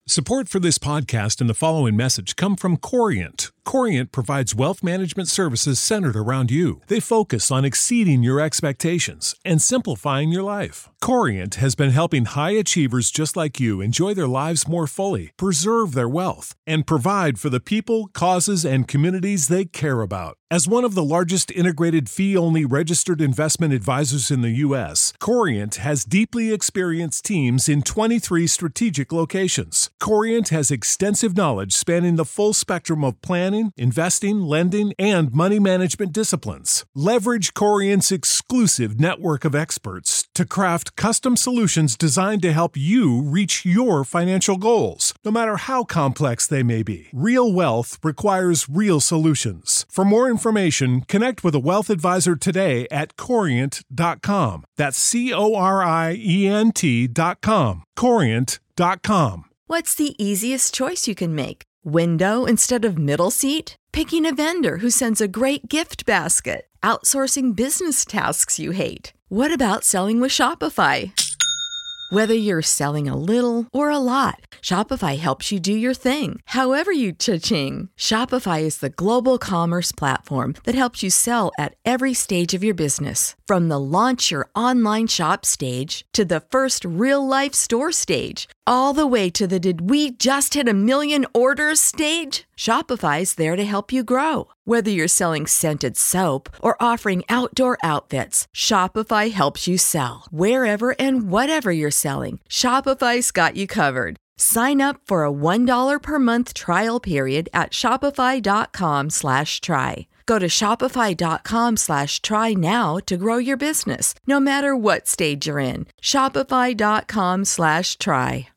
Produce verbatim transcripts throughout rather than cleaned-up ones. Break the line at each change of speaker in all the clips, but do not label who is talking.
Support for this podcast and the following message come from Corient. Corient provides wealth management services centered around you. They focus on exceeding your expectations and simplifying your life. Corient has been helping high achievers just like you enjoy their lives more fully, preserve their wealth, and provide for the people, causes, and communities they care about. As one of the largest integrated fee-only registered investment advisors in the U S, Corient has deeply experienced teams in twenty-three strategic locations. Corient has extensive knowledge spanning the full spectrum of planning, investing, lending, and money management disciplines. Leverage Corient's exclusive network of experts to craft custom solutions designed to help you reach your financial goals, no matter how complex they may be. Real wealth requires real solutions. For more information, connect with a wealth advisor today at corient dot com. That's C O R I E N T dot com. corient dot com.
What's the easiest choice you can make? Window instead of middle seat? Picking a vendor who sends a great gift basket? Outsourcing business tasks you hate? What about selling with Shopify? Whether you're selling a little or a lot, Shopify helps you do your thing, however you cha-ching. Shopify is the global commerce platform that helps you sell at every stage of your business. From the launch your online shop stage to the first real-life store stage, all the way to the did we just hit a million orders stage. Shopify's there to help you grow. Whether you're selling scented soap or offering outdoor outfits, Shopify helps you sell. Wherever and whatever you're selling, Shopify's got you covered. Sign up for a one dollar per month trial period at shopify.com slash try. Go to shopify.com slash try now to grow your business, no matter what stage you're in. Shopify.com slash try.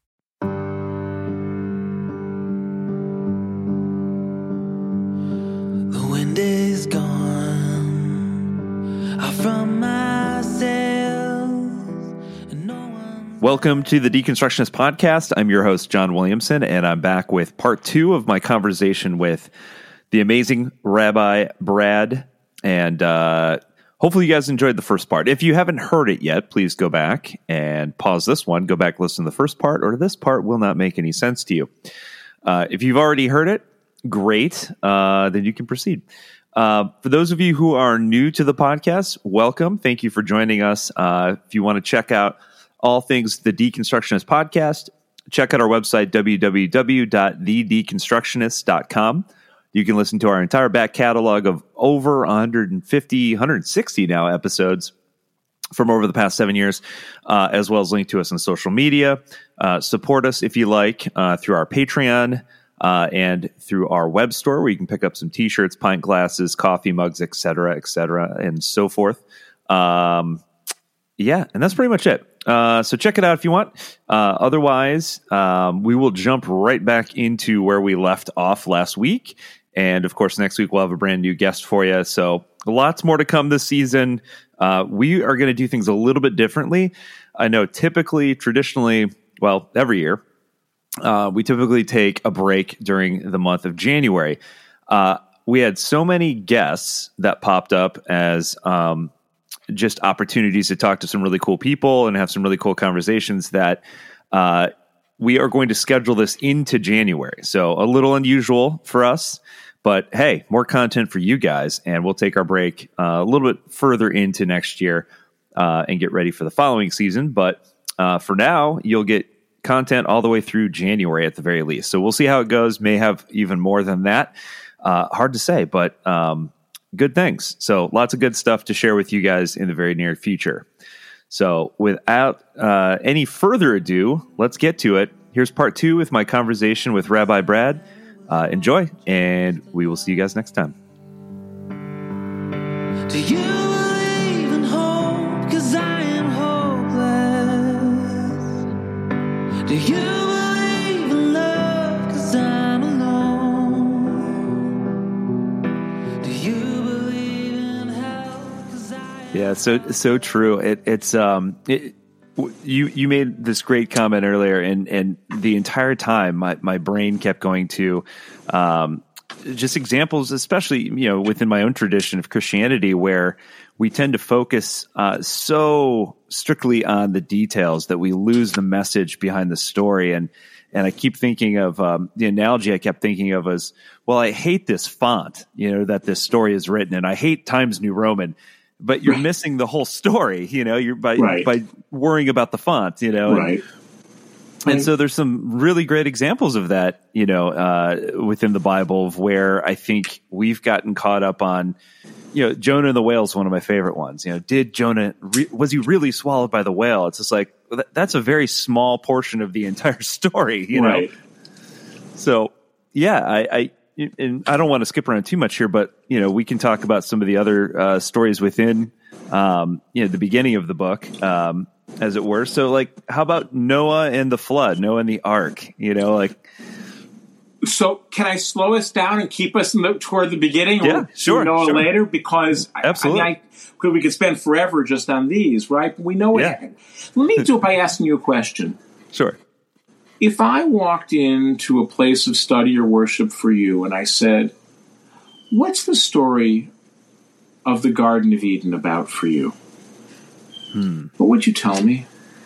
The wind is gone out from my sails, and no one.
Welcome to the Deconstructionist Podcast. I'm your host, John Williamson, and I'm back with part two of my conversation with the amazing Rabbi Brad. And uh, hopefully you guys enjoyed the first part. If you haven't heard it yet, please go back and pause this one. Go back, listen to the first part, or this part will not make any sense to you. Uh, if you've already heard it, great. Uh, then you can proceed. Uh, for those of you who are new to the podcast, welcome. Thank you for joining us. Uh, if you want to check out all things The Deconstructionist Podcast, check out our website, w w w dot the deconstructionist dot com. You can listen to our entire back catalog of over one hundred fifty, one hundred sixty now episodes from over the past seven years, uh, as well as link to us on social media. Uh, support us if you like uh, through our Patreon uh, and through our web store, where you can pick up some t-shirts, pint glasses, coffee mugs, et cetera, et cetera, and so forth. Um, yeah, and that's pretty much it. Uh, so check it out if you want. Uh, otherwise, um, we will jump right back into where we left off last week. And of course, next week we'll have a brand new guest for you. So lots more to come this season. Uh, we are going to do things a little bit differently. I know typically, traditionally, well, every year, uh, we typically take a break during the month of January. Uh, we had so many guests that popped up as um, just opportunities to talk to some really cool people and have some really cool conversations that uh, we are going to schedule this into January. So a little unusual for us, but hey, more content for you guys, and we'll take our break uh, a little bit further into next year uh, and get ready for the following season. But uh, for now, you'll get content all the way through January at the very least. So we'll see how it goes. May have even more than that. Uh, hard to say, but um, good things. So lots of good stuff to share with you guys in the very near future. So without uh, any further ado, let's get to it. Here's part two with my conversation with Rabbi Brad. Uh, enjoy, and we will see you guys next time.
Do you believe in hope? 'Cause I am hopeless. Do you believe in love? 'Cause I'm alone. Do you believe in hell? 'Cause I am
Yeah, so so true. It, it's um, it, you you made this great comment earlier, and and the entire time my my brain kept going to um, just examples, especially you know within my own tradition of Christianity, where we tend to focus uh, so strictly on the details that we lose the message behind the story. And And I keep thinking of um, the analogy I kept thinking of was, well, I hate this font, you know, that this story is written, and I hate Times New Roman, but you're right. missing the whole story, you know, you're by, right. by worrying about the font, you know.
Right.
And, and so there's some really great examples of that, you know, uh, within the Bible of where I think we've gotten caught up on, you know, Jonah and the whale is one of my favorite ones. You know, did Jonah, re- was he really swallowed by the whale? It's just like, that's a very small portion of the entire story, you know?
Right.
So, yeah, I, I, and I don't want to skip around too much here, but, you know, we can talk about some of the other uh, stories within, um, you know, the beginning of the book, um, as it were. So, like, how about Noah and the flood, Noah and the ark, you know, like,
so can I slow us down and keep us in the, toward the beginning?
Yeah,
or
sure.
Noah
sure.
later? Because
Absolutely.
I, I mean, I, we could spend forever just on these, right? We know what
yeah.
happened. Let me do it by asking you a question.
Sure.
If I walked into a place of study or worship for you and I said, what's the story of the Garden of Eden about for you?
Hmm.
What would you tell me?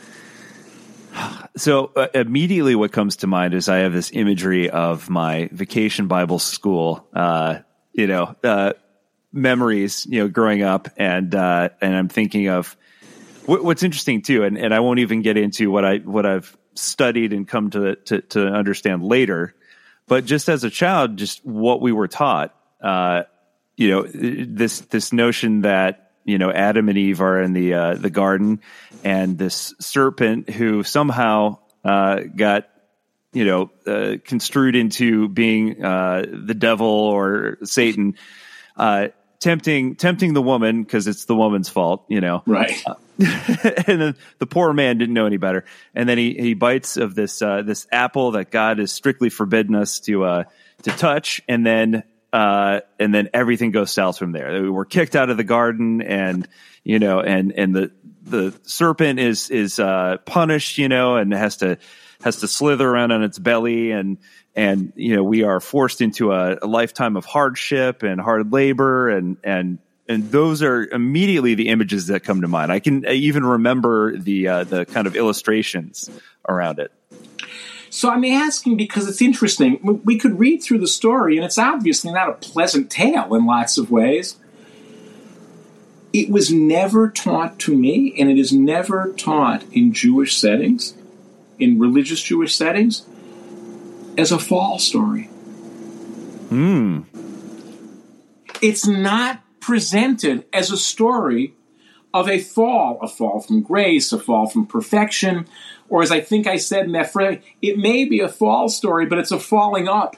So uh, immediately what comes to mind is I have this imagery of my vacation Bible school, uh, you know, uh, memories, you know, growing up. And, uh, and I'm thinking of w- what's interesting too. And, and I won't even get into what I, what I've studied and come to, to, to understand later, but just as a child, just what we were taught, uh, you know, this, this notion that, you know, Adam and Eve are in the uh, the garden, and this serpent who somehow uh, got, you know, uh, construed into being uh, the devil or Satan, uh, tempting tempting the woman because it's the woman's fault, you know.
Right.
Uh, and then the poor man didn't know any better, and then he, he bites of this uh, this apple that God has strictly forbidden us to uh, to touch, and then. Uh, and then everything goes south from there. We were kicked out of the garden, and you know, and and the the serpent is is uh, punished, you know, and has to has to slither around on its belly, and and you know, we are forced into a, a lifetime of hardship and hard labor, and and and those are immediately the images that come to mind. I can even remember the uh, the kind of illustrations around it.
So I'm asking because it's interesting. We could read through the story, and it's obviously not a pleasant tale in lots of ways. It was never taught to me, and it is never taught in Jewish settings, in religious Jewish settings, as a fall story.
Hmm.
It's not presented as a story of a fall, a fall from grace, a fall from perfection, or as I think I said in that phrase, it may be a fall story, but it's a falling up.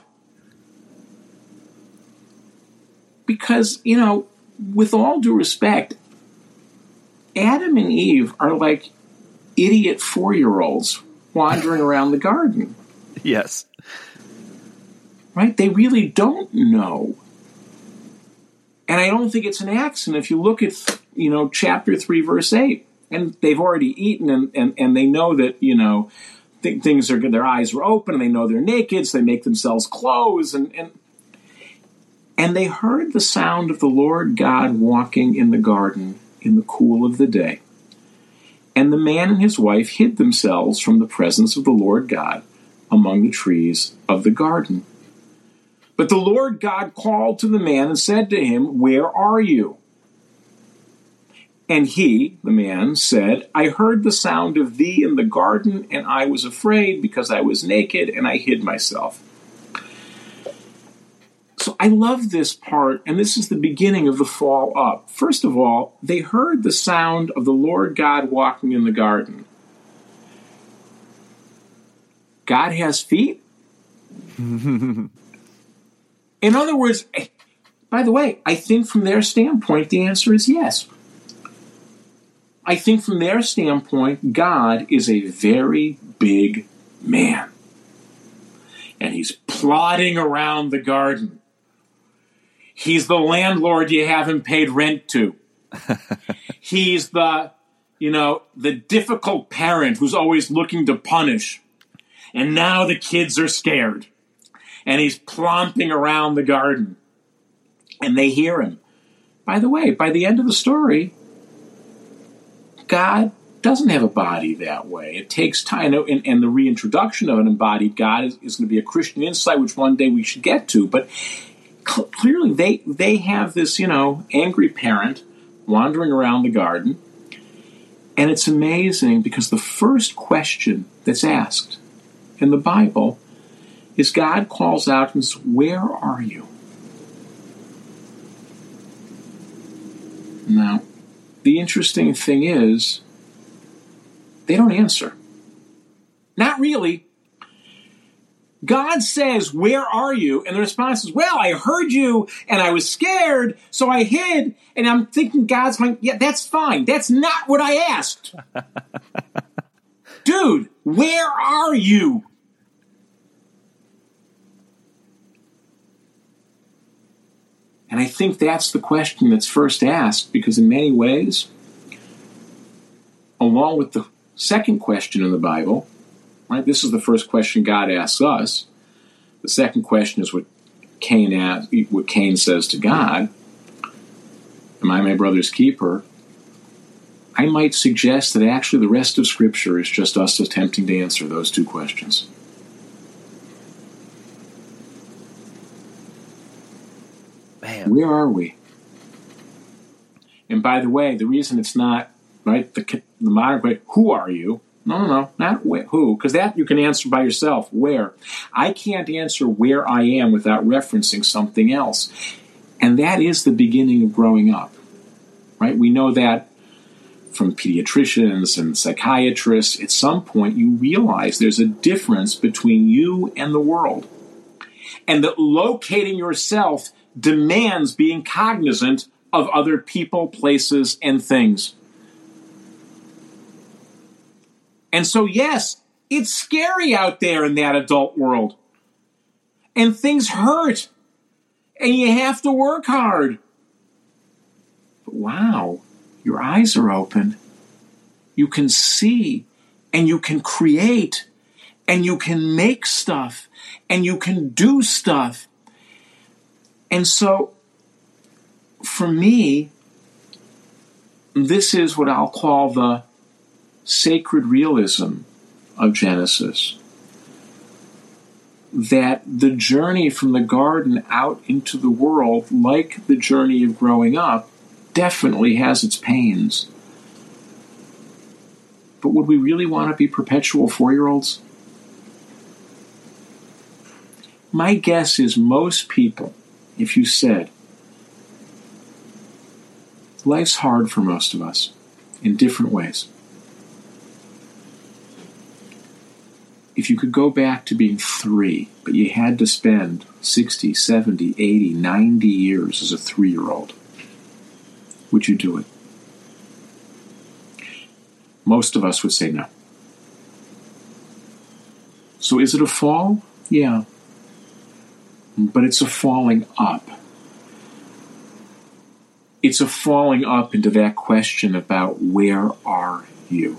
Because, you know, with all due respect, Adam and Eve are like idiot four-year-olds wandering around the garden.
Yes.
Right? They really don't know. And I don't think it's an accident. If you look at, you know, chapter three, verse eight, and they've already eaten, and, and, and they know that, you know, th- things are good. Their eyes are open, and they know they're naked, so they make themselves clothes. And, and, and they heard the sound of the Lord God walking in the garden in the cool of the day. And the man and his wife hid themselves from the presence of the Lord God among the trees of the garden. But the Lord God called to the man and said to him, "Where are you?" And he, the man, said, "I heard the sound of thee in the garden, and I was afraid because I was naked, and I hid myself." So I love this part, and this is the beginning of the fall up. First of all, they heard the sound of the Lord God walking in the garden. God has feet? In other words, by the way, I think from their standpoint, the answer is yes. I think from their standpoint, God is a very big man. And he's plodding around the garden. He's the landlord you haven't paid rent to. He's the, you know, the difficult parent who's always looking to punish. And now the kids are scared. And he's plomping around the garden. And they hear him. By the way, by the end of the story, God doesn't have a body that way. It takes time, and, and the reintroduction of an embodied God is, is going to be a Christian insight, which one day we should get to. But cl- clearly they, they have this, you know, angry parent wandering around the garden. And it's amazing because the first question that's asked in the Bible is God calls out and says, "Where are you?" Now, the interesting thing is, they don't answer. Not really. God says, "Where are you?" And the response is, "Well, I heard you and I was scared, so I hid." And I'm thinking God's going, "Yeah, that's fine. That's not what I asked." Dude, where are you? And I think that's the question that's first asked, because in many ways, along with the second question in the Bible, right? This is the first question God asks us. The second question is what Cain asks, what Cain says to God. Am I my brother's keeper? I might suggest that actually the rest of Scripture is just us attempting to answer those two questions.
Man.
Where are we? And by the way, the reason it's not, right, the, the modern question, who are you? No, no, no, not wh- who, because that you can answer by yourself. Where? I can't answer where I am without referencing something else. And that is the beginning of growing up, right? We know that from pediatricians and psychiatrists. At some point, you realize there's a difference between you and the world. And that locating yourself demands being cognizant of other people, places, and things. And so, yes, it's scary out there in that adult world. And things hurt. And you have to work hard. But wow, your eyes are open. You can see, and you can create, and you can make stuff, and you can do stuff. And so, for me, this is what I'll call the sacred realism of Genesis. That the journey from the garden out into the world, like the journey of growing up, definitely has its pains. But would we really want to be perpetual four-year-olds? My guess is most people, if you said, life's hard for most of us in different ways. If you could go back to being three, but you had to spend sixty, seventy, eighty, ninety years as a three-year-old, would you do it? Most of us would say no. So is it a fall? Yeah. But it's a falling up. It's a falling up into that question about where are you?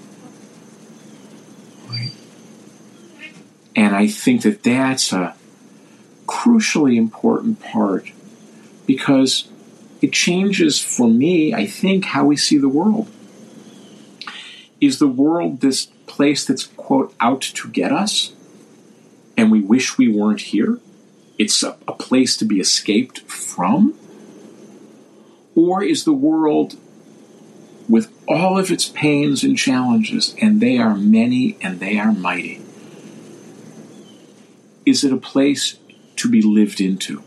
Right. And I think that that's a crucially important part, because it changes, for me, I think, how we see the world. Is the world this place that's, quote, out to get us, and we wish we weren't here? It's a, a place to be escaped from? Or is the world, with all of its pains and challenges, and they are many and they are mighty, is it a place to be lived into?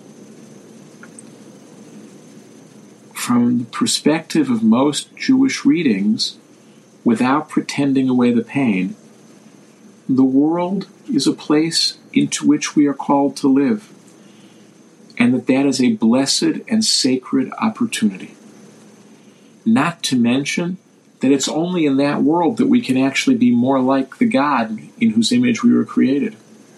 From the perspective of most Jewish readings, without pretending away the pain, the world is a place into which we are called to live, and that that is a blessed and sacred opportunity. Not to mention that it's only in that world that we can actually be more like the God in whose image we were created.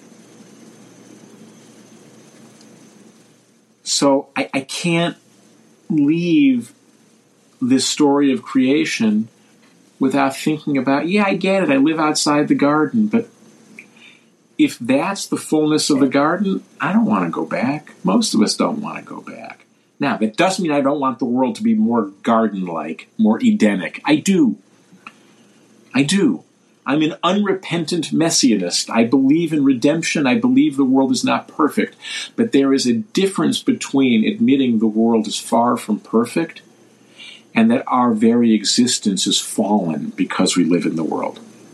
So I, I can't leave this story of creation without thinking about, yeah, I get it, I live outside the garden, but if that's the fullness of the garden, I don't want to go back. Most of us don't want to go back. Now, that doesn't mean I don't want the world to be more garden-like, more Edenic. I do. I do. I'm an unrepentant messianist. I believe in redemption. I believe the world is not perfect. But there is a difference between admitting the world is far from perfect and that our very existence is fallen because we live in the world.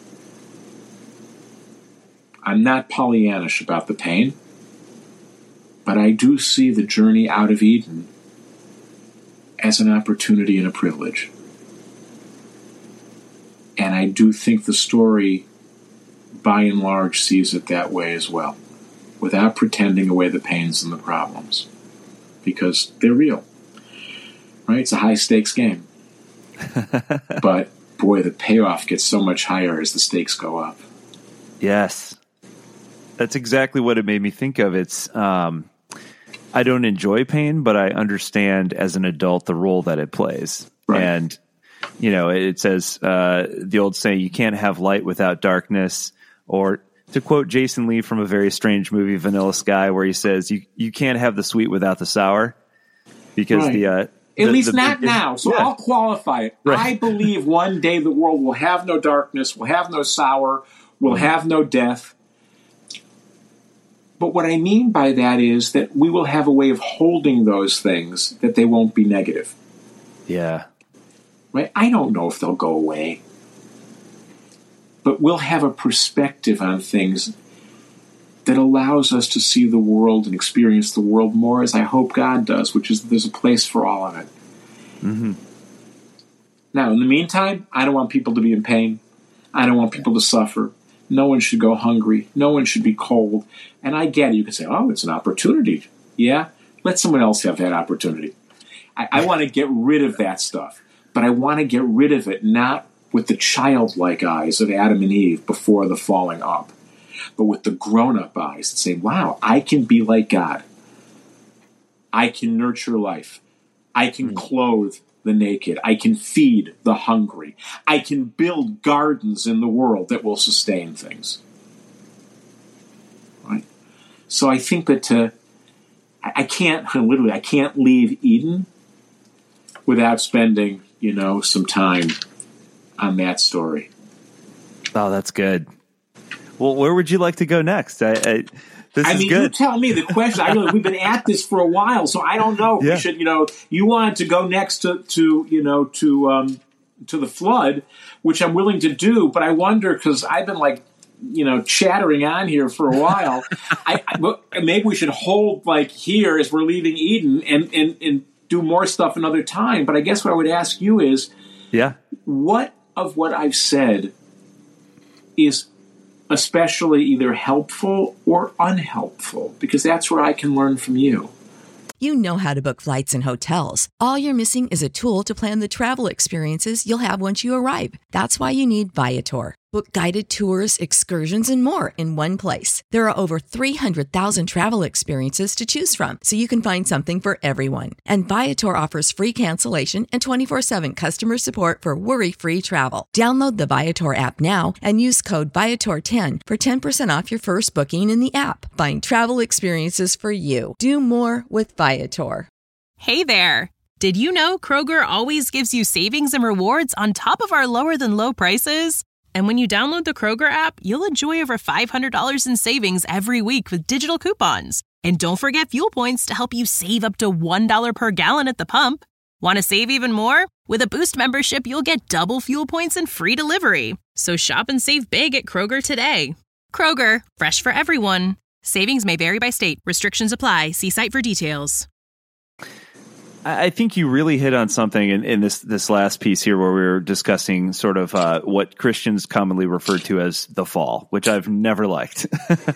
I'm not Pollyannish about the pain, but I do see the journey out of Eden as an opportunity and a privilege. And I do think the story, by and large, sees it that way as well, without pretending away the pains and the problems, because they're real, right? It's a high-stakes game. But, boy, the payoff gets so much higher as the stakes go up.
Yes. That's exactly what it made me think of. It's, um, I don't enjoy pain, but I understand as an adult the role that it plays.
Right.
And you know, it says uh, the old saying, you can't have light without darkness. Or to quote Jason Lee from a very strange movie, Vanilla Sky, where he says, you, you can't have the sweet without the sour. Because
right.
the... Uh,
At
the,
least
the,
not
the,
now. So
yeah.
I'll qualify it.
Right.
I believe one day the world will have no darkness, will have no sour, will mm-hmm. have no death. But what I mean by that is that we will have a way of holding those things that they won't be negative.
Yeah.
Right? I don't know if they'll go away. But we'll have a perspective on things that allows us to see the world and experience the world more as I hope God does, which is that there's a place for all of it.
Mm-hmm.
Now, in the meantime, I don't want people to be in pain. I don't want people to suffer. No one should go hungry. No one should be cold. And I get it. You can say, oh, it's an opportunity. Yeah? Let someone else have that opportunity. I, I want to get rid of that stuff. But I want to get rid of it not with the childlike eyes of Adam and Eve before the falling up, but with the grown-up eyes that say, wow, I can be like God. I can nurture life. I can mm. clothe the naked. I can feed the hungry. I can build gardens in the world that will sustain things. Right? So I think that to, I can't, literally, I can't leave Eden without spending, you know, some time on that story.
Oh, that's good. Well, where would you like to go next? I, I this
I
is
mean,
good.
you tell me the question. I really, we've been at this for a while, so I don't know if
yeah.
we should, you know, you wanted to go next to, to you know, to um, to the flood, which I'm willing to do, but I wonder, because I've been like, you know, chattering on here for a while. I, I maybe we should hold like here as we're leaving Eden and, and, and do more stuff another time. But I guess what I would ask you is,
yeah,
what of what I've said is especially either helpful or unhelpful? Because that's where I can learn from you.
You know how to book flights and hotels. All you're missing is a tool to plan the travel experiences you'll have once you arrive. That's why you need Viator. Book guided tours, excursions, and more in one place. There are over three hundred thousand travel experiences to choose from, so you can find something for everyone. And Viator offers free cancellation and twenty-four seven customer support for worry-free travel. Download the Viator app now and use code Viator ten for ten percent off your first booking in the app. Find travel experiences for you. Do more with Viator.
Hey there! Did you know Kroger always gives you savings and rewards on top of our lower-than-low prices? And when you download the Kroger app, you'll enjoy over five hundred dollars in savings every week with digital coupons. And don't forget fuel points to help you save up to one dollar per gallon at the pump. Want to save even more? With a Boost membership, you'll get double fuel points and free delivery. So shop and save big at Kroger today. Kroger, fresh for everyone. Savings may vary by state. Restrictions apply. See site for details.
I think you really hit on something in, in this this last piece here where we were discussing sort of uh, what Christians commonly refer to as the fall, which I've never liked.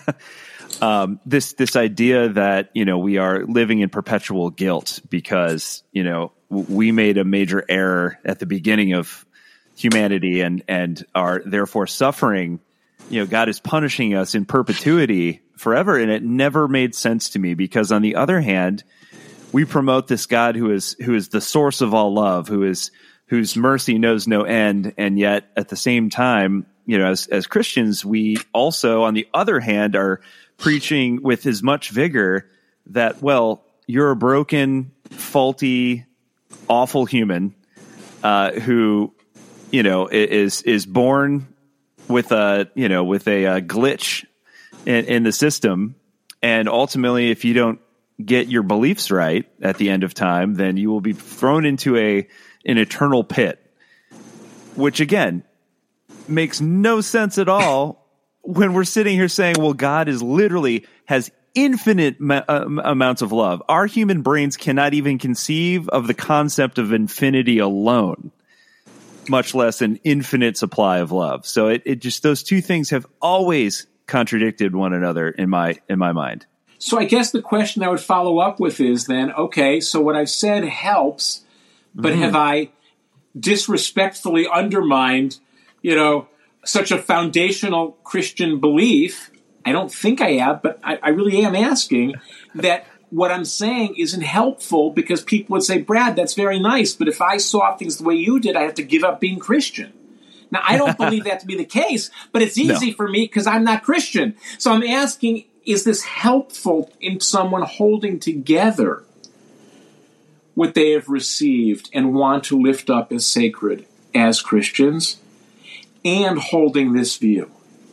um, this this idea that, you know, we are living in perpetual guilt because, you know, we made a major error at the beginning of humanity and, and are therefore suffering. You know, God is punishing us in perpetuity forever. And it never made sense to me because, on the other hand, we promote this God who is who is the source of all love, who is whose mercy knows no end, and yet at the same time, you know, as as Christians, we also, on the other hand, are preaching with as much vigor that, well, you're a broken, faulty, awful human uh, who you know, is is born with a you know with a, a glitch in, in the system, and ultimately, if you don't get your beliefs right at the end of time, then you will be thrown into a an eternal pit, which again makes no sense at all when we're sitting here saying, well, God is literally has infinite ma- uh, amounts of love. Our human brains cannot even conceive of the concept of infinity alone, much less an infinite supply of love. So it, it just, those two things have always contradicted one another in my in my mind.
So I guess the question I would follow up with is then, okay, so what I've said helps, but mm-hmm. have I disrespectfully undermined, you know, such a foundational Christian belief? I don't think I have, but I, I really am asking that what I'm saying isn't helpful, because people would say, Brad, that's very nice, but if I saw things the way you did, I have to give up being Christian. Now, I don't believe that to be the case, but it's easy no. for me because I'm not Christian. So I'm asking, is this helpful in someone holding together what they have received and want to lift up as sacred as Christians and holding this view?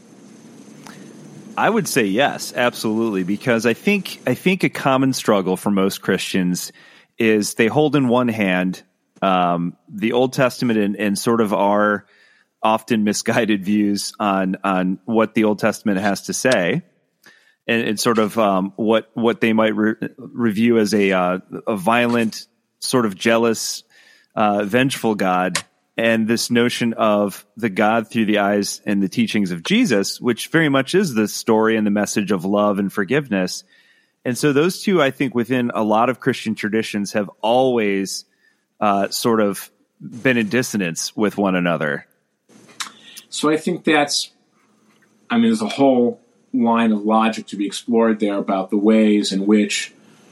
I would say yes, absolutely, because I think I think a common struggle for most Christians is they hold in one hand um, the Old Testament and, and sort of our often misguided views on on what the Old Testament has to say, and, and sort of um, what what they might re- review as a uh, a violent, sort of jealous, uh, vengeful God. And this notion of the God through the eyes and the teachings of Jesus, which very much is the story and the message of love and forgiveness. And so those two, I think, within a lot of Christian traditions have always uh, sort of been in dissonance with one another.
So I think that's, I mean, there's a whole line of logic to be explored there about the ways in which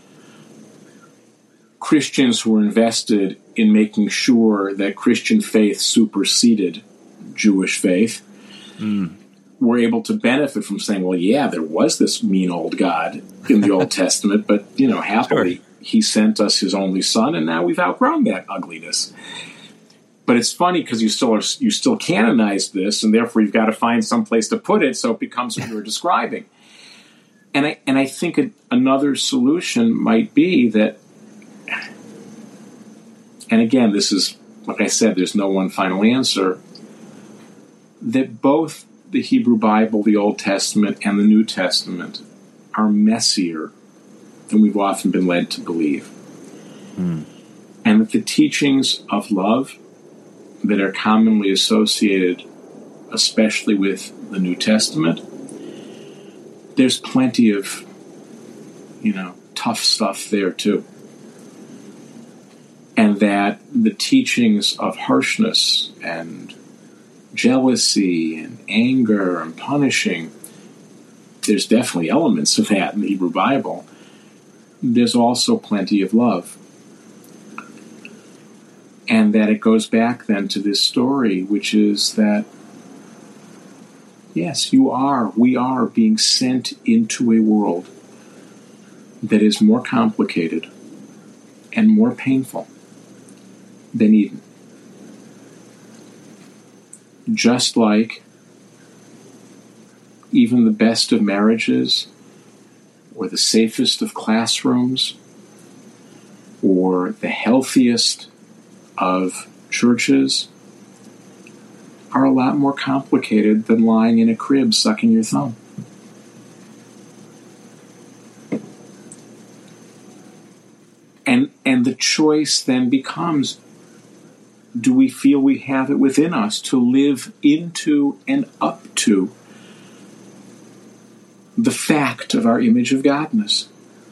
Christians who were invested in making sure that Christian faith superseded Jewish faith mm. were able to benefit from saying, well, yeah, there was this mean old God in the Old Testament, but, you know, happily, sure. he sent us his only son, and now we've outgrown that ugliness. But it's funny because you still are, you still canonize this, and therefore you've got to find some place to put it so it becomes what you're describing. And I, and I think a, another solution might be that, and again, this is, like I said, there's no one final answer, that both the Hebrew Bible, the Old Testament, and the New Testament are messier than we've often been led to believe. Mm. And that the teachings of love that are commonly associated, especially with the New Testament, there's plenty of, you know, tough stuff there too. And that the teachings of harshness and jealousy and anger and punishing, there's definitely elements of that in the Hebrew Bible. There's also plenty of love. And that it goes back then to this story, which is that, yes, you are, we are being sent into a world that is more complicated and more painful than Eden. Just like even the best of marriages, or the safest of classrooms, or the healthiest of churches, are a lot more complicated than lying in a crib sucking your thumb. And, and the choice then becomes, do we feel we have it within us to live into and up to the fact of our image of Godness?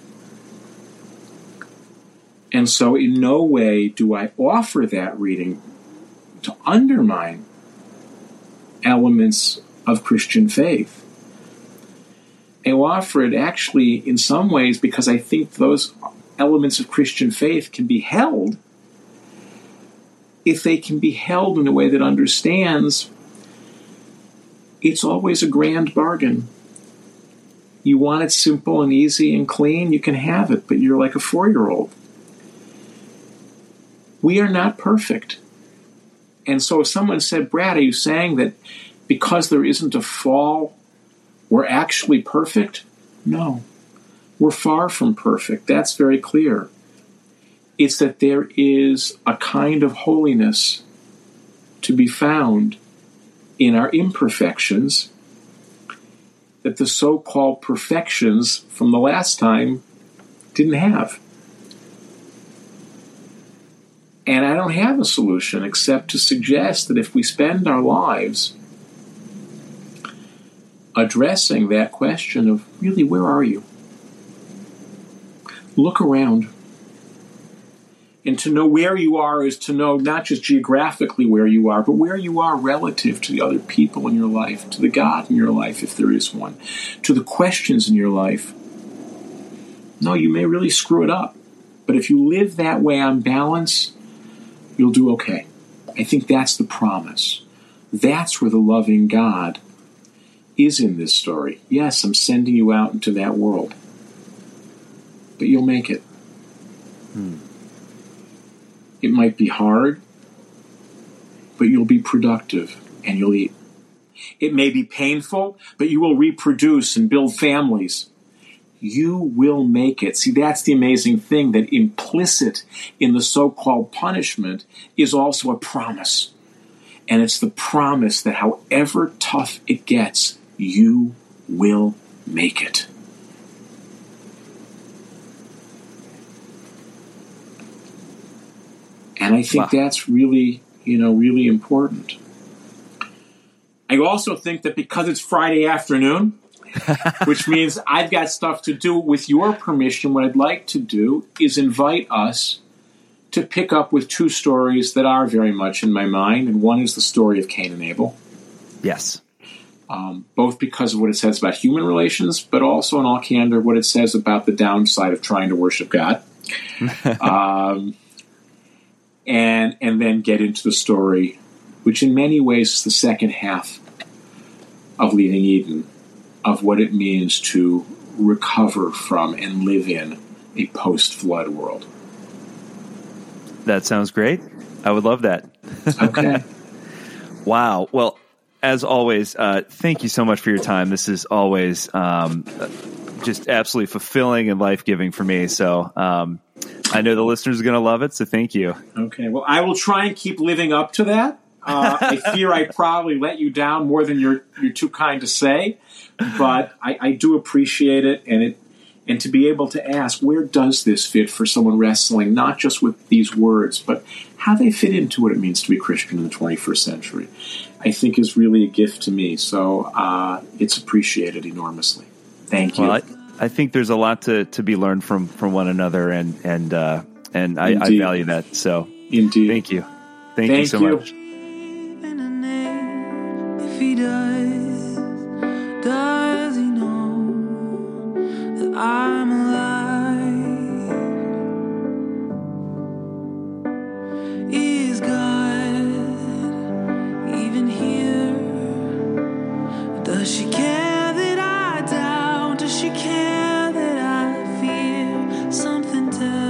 And so in no way do I offer that reading to undermine elements of Christian faith. I offer it actually in some ways because I think those elements of Christian faith can be held if they can be held in a way that understands it's always a grand bargain. You want it simple and easy and clean, you can have it, but you're like a four-year-old. We are not perfect. And so if someone said, Brad, are you saying that because there isn't a fall, we're actually perfect? No. We're far from perfect. That's very clear. It's that there is a kind of holiness to be found in our imperfections that the so-called perfections from the last time didn't have. And I don't have a solution except to suggest that if we spend our lives addressing that question of, really, where are you? Look around. And to know where you are is to know not just geographically where you are, but where you are relative to the other people in your life, to the God in your life, if there is one, to the questions in your life. No, you may really screw it up. But if you live that way on balance, you'll do okay. I think that's the promise. That's where the loving God is in this story. Yes, I'm sending you out into that world. But you'll make it. Hmm. It might be hard, but you'll be productive and you'll eat. It may be painful, but you will reproduce and build families. You will make it. See, that's the amazing thing, that implicit in the so-called punishment is also a promise. And it's the promise that however tough it gets, you will make it. And I think wow. that's really, you know, really important. I also think that because it's Friday afternoon, which means I've got stuff to do, with your permission, what I'd like to do is invite us to pick up with two stories that are very much in my mind. And one is the story of Cain and Abel.
Yes.
Um, both because of what it says about human relations, but also in all candor, what it says about the downside of trying to worship God. um And and then get into the story, which in many ways is the second half of Leaving Eden, of what it means to recover from and live in a post-flood world.
That sounds great. I would love that.
Okay.
Wow. Well, as always, uh, thank you so much for your time. This is always um, just absolutely fulfilling and life-giving for me. So um, I know the listeners are going to love it, so thank you.
Okay. Well, I will try and keep living up to that. Uh, I fear I probably let you down more than you're you're too kind to say, but I, I do appreciate it, and it and to be able to ask, where does this fit for someone wrestling not just with these words, but how they fit into what it means to be Christian in the twenty-first century, I think is really a gift to me. So uh, it's appreciated enormously. Thank you.
Well, I, I think there's a lot to, to be learned from, from one another, and and uh, and I, I value that. So
indeed,
thank you, thank,
thank
you so
you.
much.
If he does, does he know that I'm alive? Is God even here? Does she care that I doubt? Does she care that I fear? Something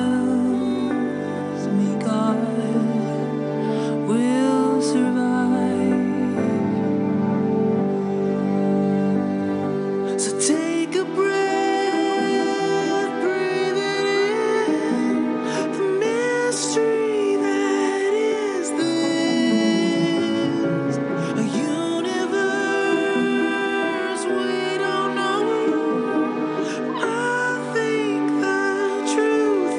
tells me God will survive. Take a breath, breathe it in, the mystery that is this, a universe we don't know. I think the truth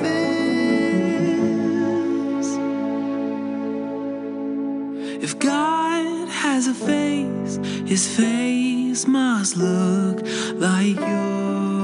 is, if God has a face, his face must look like yours.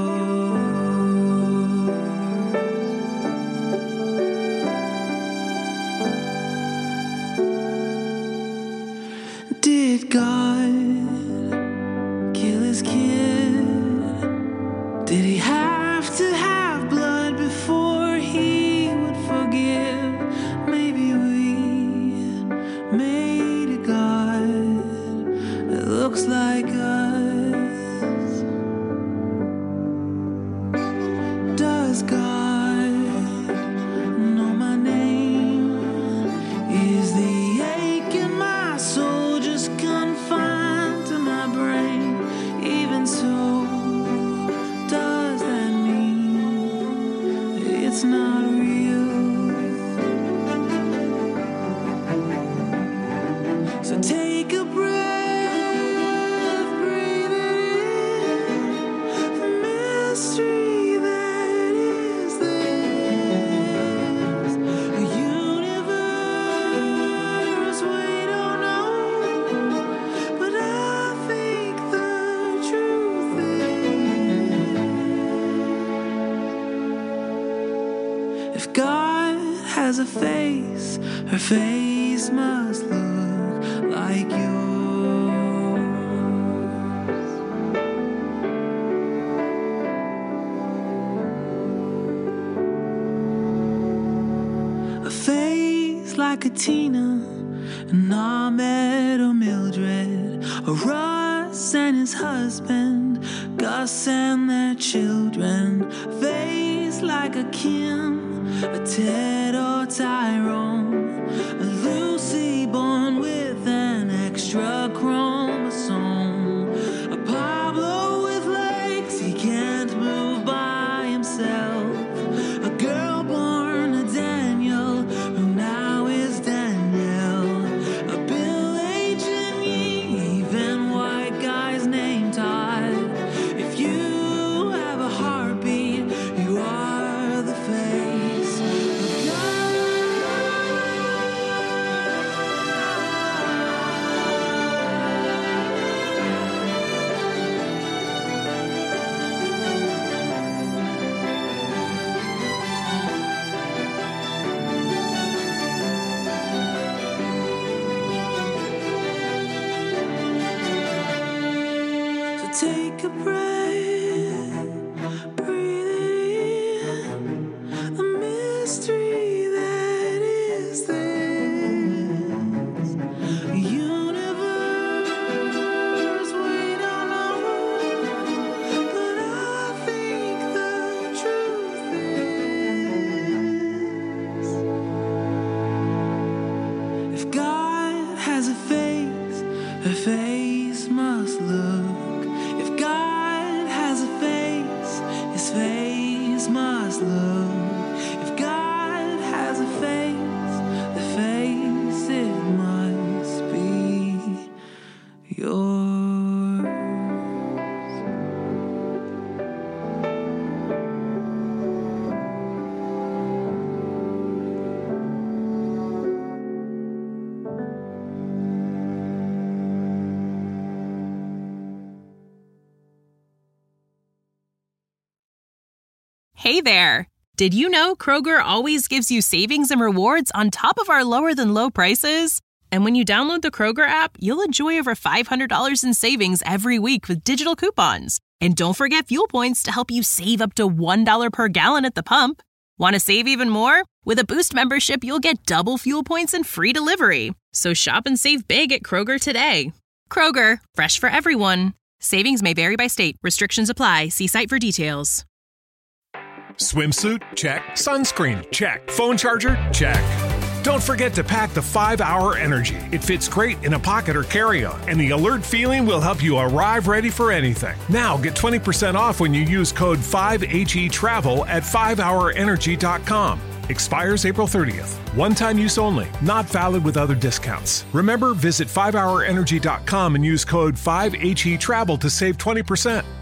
Did God kill his kid? Did he have to have blood before he would forgive? Maybe we made a God that looks like us. Does God know my name? Is the aching If God has a face, her face must look like yours. A face like a Tina, an Ahmed or Mildred, a Russ and his husband, Gus and their children. Face like a Kim, a Ted or Tyrone, a Lucy born with an extra chromosome, a Pablo with legs he can't move by himself, a girl born a Daniel who now is Danielle, a Bill H and Yee, even white guy's name Todd. If you have a heartbeat, you are the face of God. So take a breath, breathe it in, the mystery that is this universe. We don't know, but I think the truth is, if God has a face, her face must look. If God has a face, his face must look. If God has a face, the face it must be yours.
Hey there! Did you know Kroger always gives you savings and rewards on top of our lower than low prices? And when you download the Kroger app, you'll enjoy over five hundred dollars in savings every week with digital coupons. And don't forget fuel points to help you save up to one dollar per gallon at the pump. Want to save even more? With a Boost membership, you'll get double fuel points and free delivery. So shop and save big at Kroger today. Kroger, fresh for everyone. Savings may vary by state. Restrictions apply. See site for details.
Swimsuit? Check. Sunscreen? Check. Phone charger? Check. Don't forget to pack the five hour Energy. It fits great in a pocket or carry-on, and the alert feeling will help you arrive ready for anything. Now get twenty percent off when you use code five H E Travel at five hour energy dot com. Expires April thirtieth. One-time use only. Not valid with other discounts. Remember, visit five hour energy dot com and use code five H E Travel to save twenty percent.